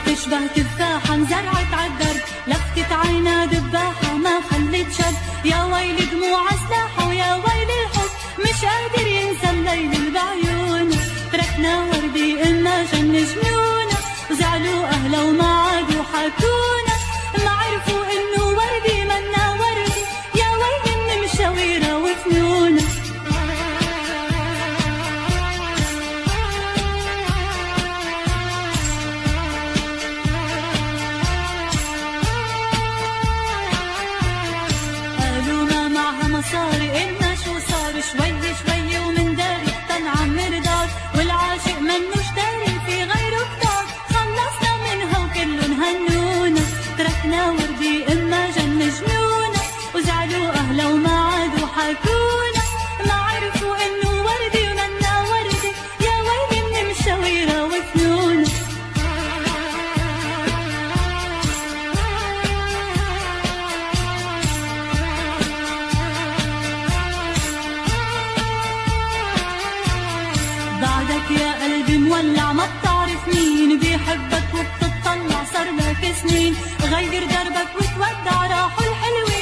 تشبه تفاحة انزرعت عالدرب، لفتت عينا دباحة ما خلت شب. يا ويلي دموع سلاحة ويا ويلي الحب مش قادر ينسى الليل بعيونه. تركنا وردي إما جن جنونه، وزعلوا أهله وما عادوا حكونا. ما عرفوا إنه وردي منا وردي، يا ويلي من مشاويره وفنونه. قالوا ما معها مصاري، إلنا شو صار شوي شوي ومن داري تنعمر دار. والعاشق منوش داري في غيره كتار، خلصنا منها وكلن هنونا. تركنا وردي إما جن جنونا، وزعلوا أهله وما عادوا حكونا. ما عرفوا إنه وردي ومنا وردي، يا ويلي من مشاويره وفنونا. بعدك يا قلبي مولع ما بتعرف مين بيحبك وبتطلع صار لك سنين. غير دربك وتودع راحوا الحلوين.